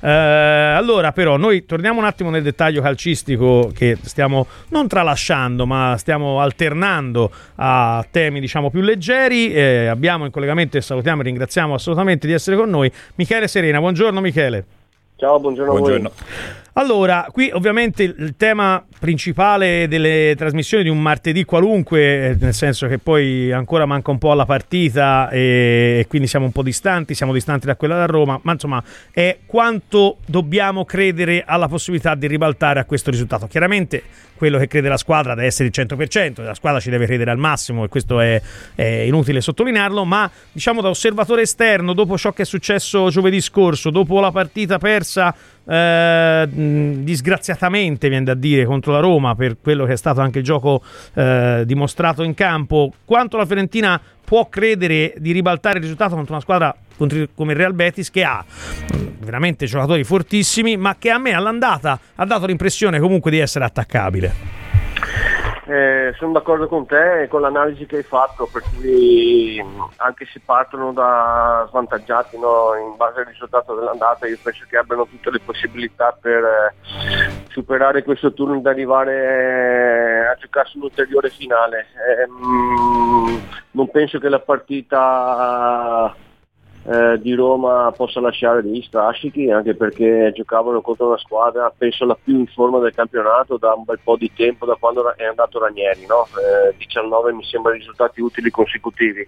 Allora però noi torniamo un attimo nel dettaglio calcistico, che stiamo non tralasciando ma stiamo alternando a temi diciamo più leggeri. Abbiamo in collegamento, e salutiamo e ringraziamo assolutamente di essere con noi, Michele Serena. Buongiorno Michele. Ciao, buongiorno a voi. Allora, qui ovviamente il tema principale delle trasmissioni di un martedì qualunque, nel senso che poi ancora manca un po' alla partita e quindi siamo un po' distanti, siamo distanti da quella da Roma, ma insomma è quanto dobbiamo credere alla possibilità di ribaltare a questo risultato. Chiaramente quello che crede la squadra deve essere il 100%, la squadra ci deve credere al massimo e questo è inutile sottolinearlo, ma diciamo da osservatore esterno, dopo ciò che è successo giovedì scorso, dopo la partita persa disgraziatamente viene da dire contro la Roma, per quello che è stato anche il gioco dimostrato in campo, quanto la Fiorentina può credere di ribaltare il risultato contro una squadra come il Real Betis, che ha veramente giocatori fortissimi, ma che a me all'andata ha dato l'impressione comunque di essere attaccabile. Sono d'accordo con te e con l'analisi che hai fatto, per cui anche se partono da svantaggiati, no, in base al risultato dell'andata, io penso che abbiano tutte le possibilità per superare questo turno ed arrivare a giocarsi un'ulteriore finale. Non penso che la partita di Roma possa lasciare degli strascichi, anche perché giocavano contro una squadra penso la più in forma del campionato da un bel po' di tempo, da quando è andato Ranieri, no? 19 mi sembra risultati utili consecutivi,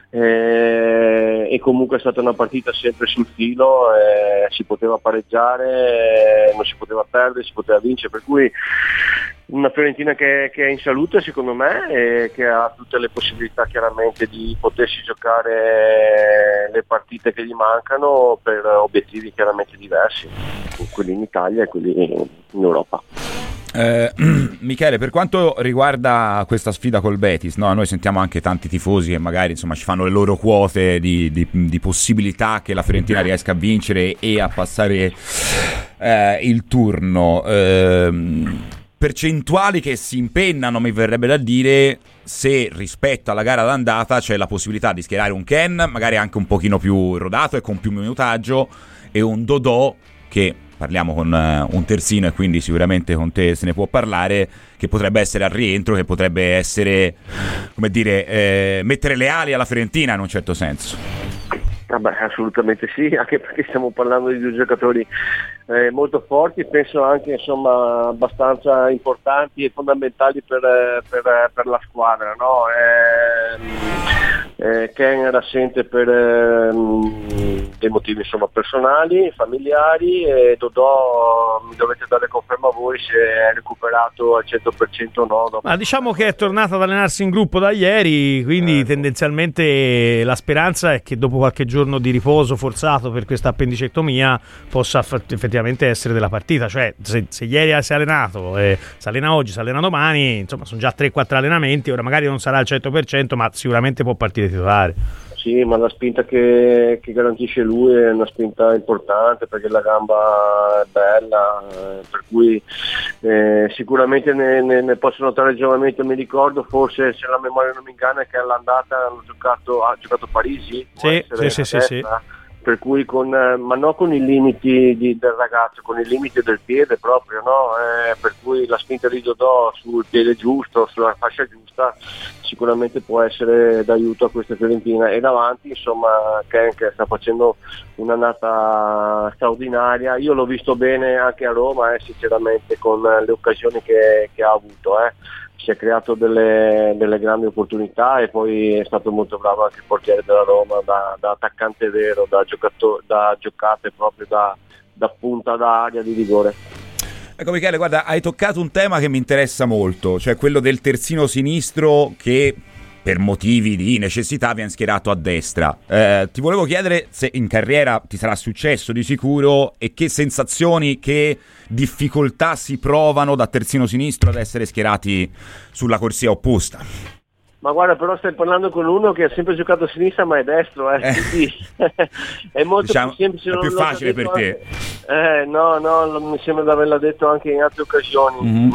e comunque è stata una partita sempre sul filo, si poteva pareggiare, non si poteva perdere, si poteva vincere, per cui una Fiorentina che è in salute secondo me e che ha tutte le possibilità chiaramente di potersi giocare le partite che gli mancano per obiettivi chiaramente diversi, quelli in Italia e quelli in Europa. Michele, per quanto riguarda questa sfida col Betis, no? Noi sentiamo anche tanti tifosi che magari insomma ci fanno le loro quote di possibilità che la Fiorentina riesca a vincere e a passare il turno. Percentuali che si impennano, mi verrebbe da dire, se rispetto alla gara d'andata c'è la possibilità di schierare un Ken magari anche un pochino più rodato e con più minutaggio, e un Dodò che parliamo con un terzino e quindi sicuramente con te se ne può parlare, che potrebbe essere al rientro, che potrebbe essere, come dire, mettere le ali alla Fiorentina in un certo senso. Vabbè, assolutamente sì, anche perché stiamo parlando di due giocatori molto forti, penso anche insomma abbastanza importanti e fondamentali per la squadra, no? Ken era assente per dei motivi insomma personali, familiari, e Dodò mi dovete dare conferma voi se è recuperato al 100% o no. Ma diciamo che è tornato ad allenarsi in gruppo da ieri, quindi tendenzialmente la speranza è che dopo qualche giorno di riposo forzato per questa appendicectomia possa effettivamente essere della partita, cioè se ieri si è allenato, si allena oggi, si allena domani, insomma sono già 3-4 allenamenti, ora magari non sarà al 100% ma sicuramente può partire titolare. Sì, ma la spinta che garantisce lui è una spinta importante, perché la gamba è bella, per cui sicuramente ne posso notare giovamento. Mi ricordo, forse se la memoria non mi inganna, che all'andata ha giocato Parisi, sì. Per cui ma non con i limiti del ragazzo, con i limiti del piede proprio, no? Per cui la spinta di Dodò sul piede giusto, sulla fascia giusta, sicuramente può essere d'aiuto a questa Fiorentina. E davanti insomma Ken, che sta facendo un'annata straordinaria, io l'ho visto bene anche a Roma, sinceramente, con le occasioni che ha avuto, si è creato delle grandi opportunità, e poi è stato molto bravo anche il portiere della Roma, da attaccante vero, da giocate proprio da punta d'area di rigore. Ecco Michele, guarda, hai toccato un tema che mi interessa molto, cioè quello del terzino sinistro che per motivi di necessità viene schierato a destra. Ti volevo chiedere se in carriera ti sarà successo di sicuro, e che sensazioni, che difficoltà si provano da terzino sinistro ad essere schierati sulla corsia opposta. Ma guarda, però stai parlando con uno che ha sempre giocato a sinistra ma è destro, quindi è molto, diciamo, più semplice, è più facile per te. No, mi sembra di averla detto anche in altre occasioni.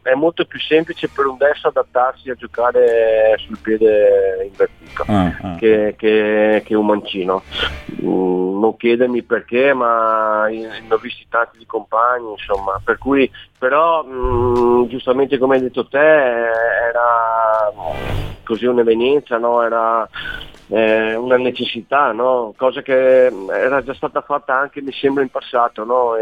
è molto più semplice per un destro adattarsi a giocare sul piede invertito che un mancino. Non chiedermi perché, ma ne ho visti tanti di compagni, insomma, per cui però giustamente come hai detto te era così un'evenienza, no? Era una necessità, no? Cosa che era già stata fatta anche mi sembra in passato, no?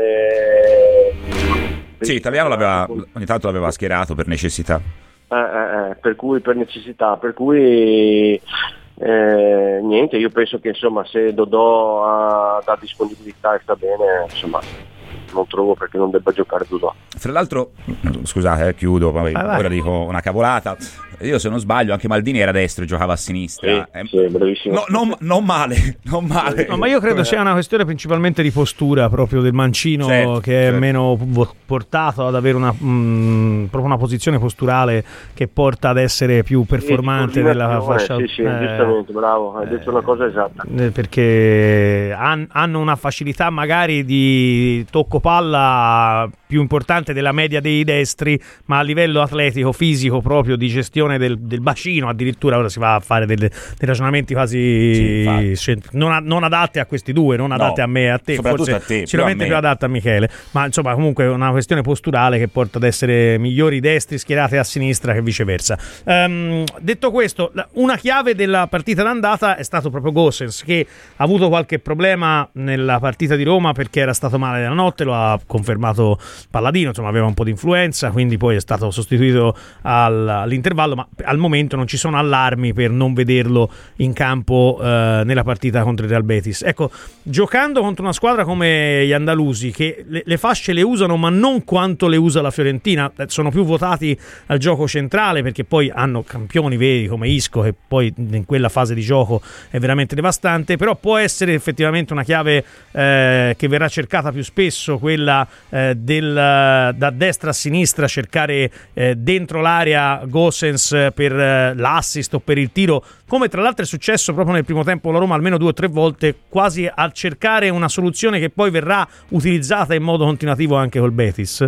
Sì, Italiano ogni tanto l'aveva schierato per necessità. Per cui per necessità, per cui niente, io penso che insomma se Dodò ha disponibilità e sta bene, insomma non trovo perché non debba giocare Dodò. Fra l'altro, scusate, chiudo, poi ora dico una cavolata. Io se non sbaglio anche Maldini era destro e giocava a sinistra. Sì, bravissimo. Non male. No, ma io credo sia una questione principalmente di postura proprio del mancino, che è meno portato ad avere proprio una posizione posturale che porta ad essere più performante nella fascia. Sì, giustamente, bravo, hai detto una cosa esatta. Perché hanno una facilità magari di tocco palla più importante della media dei destri, ma a livello atletico, fisico, proprio di gestione del bacino, addirittura ora si va a fare dei ragionamenti quasi non adatti a questi due, non adatti a me e a te, forse a te, sicuramente più adatta a Michele, ma insomma comunque è una questione posturale che porta ad essere migliori destri schierati a sinistra che viceversa. Detto questo, una chiave della partita d'andata è stato proprio Gosens, che ha avuto qualche problema nella partita di Roma perché era stato male la notte, lo ha confermato Palladino, insomma aveva un po' di influenza, quindi poi è stato sostituito all'intervallo, ma al momento non ci sono allarmi per non vederlo in campo nella partita contro il Real Betis. Ecco, giocando contro una squadra come gli andalusi, che le fasce le usano ma non quanto le usa la Fiorentina, sono più votati al gioco centrale perché poi hanno campioni veri come Isco, che poi in quella fase di gioco è veramente devastante, però può essere effettivamente una chiave che verrà cercata più spesso, quella da destra a sinistra, cercare dentro l'area Gosens per l'assist o per il tiro, come tra l'altro è successo proprio nel primo tempo con la Roma almeno 2 o 3 volte, quasi a cercare una soluzione che poi verrà utilizzata in modo continuativo anche col Betis.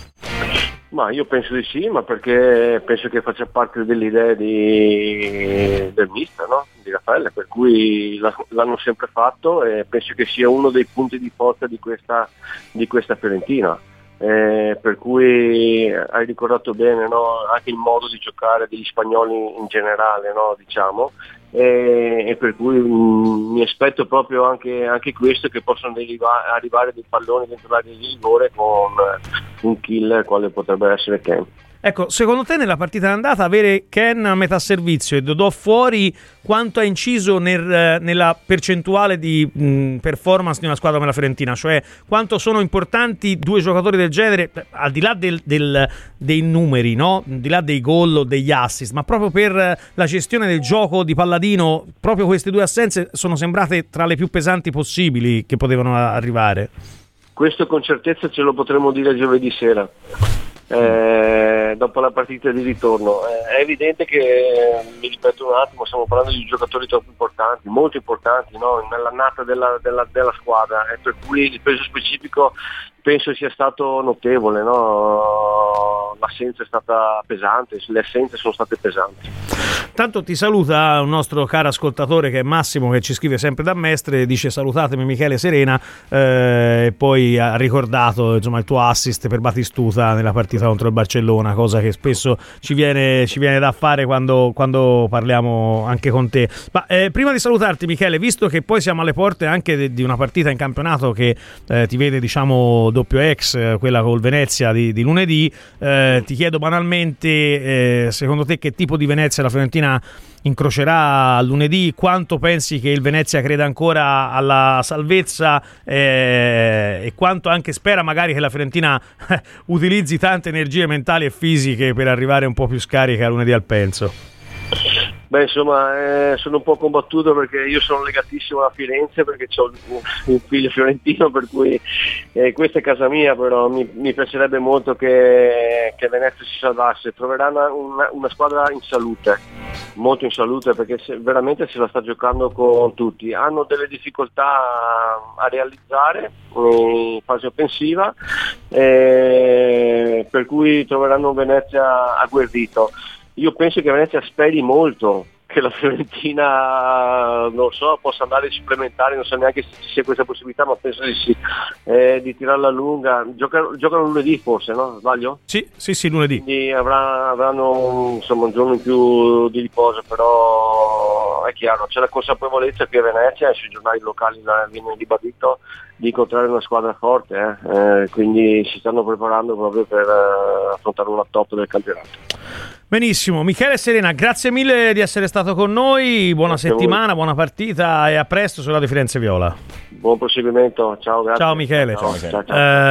Ma io penso di sì, ma perché penso che faccia parte delle idee del mister, no? Di Raffaele, per cui l'hanno sempre fatto e penso che sia uno dei punti di forza di questa Fiorentina. Per cui hai ricordato bene, no? Anche il modo di giocare degli spagnoli in generale, no? Diciamo, e per cui mi aspetto proprio anche questo, che possono arrivare dei palloni dentro l'area di rigore con un killer quale potrebbe essere Ken. Ecco, secondo te nella partita d'andata avere Ken a metà servizio e Dodò fuori quanto ha inciso nella percentuale di performance di una squadra come la Fiorentina? Cioè quanto sono importanti due giocatori del genere, al di là dei numeri, no? Al di là dei gol o degli assist, ma proprio per la gestione del gioco di Palladino, proprio queste due assenze sono sembrate tra le più pesanti possibili che potevano arrivare. Questo con certezza ce lo potremo dire giovedì sera. Dopo la partita di ritorno è evidente che, mi ripeto un attimo, stiamo parlando di giocatori troppo importanti, molto importanti, no? Nell'annata della squadra, e per cui il peso specifico penso sia stato notevole, no? L'assenza è stata pesante, le assenze sono state pesanti. Tanto ti saluta un nostro caro ascoltatore che è Massimo, che ci scrive sempre da Mestre, dice salutatemi Michele Serena, e poi ha ricordato insomma il tuo assist per Batistuta nella partita contro il Barcellona, cosa che spesso ci viene da fare quando parliamo anche con te. Ma prima di salutarti Michele, visto che poi siamo alle porte anche di una partita in campionato che ti vede diciamo doppio ex, quella col Venezia di lunedì, ti chiedo banalmente secondo te che tipo di Venezia la Fiorentina incrocerà lunedì, quanto pensi che il Venezia creda ancora alla salvezza e quanto anche spera magari che la Fiorentina utilizzi tante energie mentali e fisiche per arrivare un po' più scarica lunedì al Penso. Beh, insomma, sono un po' combattuto perché io sono legatissimo a Firenze, perché ho un figlio fiorentino, per cui questa è casa mia, però mi piacerebbe molto che Venezia si salvasse. Troverà una squadra in salute, molto in salute, perché veramente se la sta giocando con tutti. Hanno delle difficoltà a realizzare in fase offensiva, per cui troveranno Venezia agguerrito. Io penso che Venezia speri molto che la Fiorentina, non so, possa andare ai supplementari, non so neanche se ci sia questa possibilità, ma penso di sì, di tirarla lunga. Giocano lunedì forse, no? Sbaglio? Sì, lunedì. Quindi avranno insomma un giorno in più di riposo, però è chiaro, c'è la consapevolezza che Venezia, sui giornali locali viene ribadito, di incontrare una squadra forte, quindi si stanno preparando proprio per affrontare una top del campionato. Benissimo, Michele Serena, grazie mille di essere stato con noi, buona Grazie settimana, buona partita e a presto sulla di Firenze Viola. Buon proseguimento, ciao, grazie. Ciao Michele. Ciao.